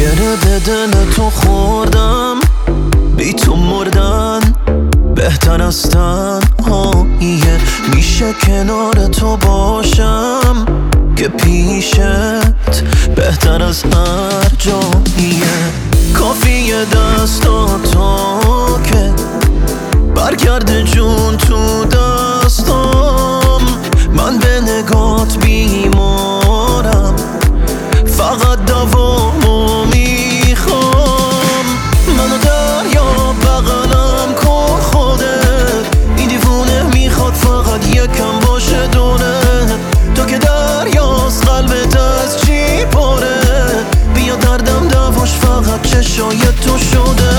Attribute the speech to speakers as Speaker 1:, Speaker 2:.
Speaker 1: گره دل تو خوردم، بی تو مردن بهتر از تنهاییه. میشه کنار تو باشم که پیشت بهتر از هر جاییه. کافیه دستاتو که برگرده جون تو دستم، من به نگات بیمارم، فقط دوامو میخوام. منو دریا بغلم کن خودت، این دیوونه میخواد فقط یکم باشه دونه. تو که دریاست قلبت از چی پاره، بیا دردم دواش فقط چشای تو شده.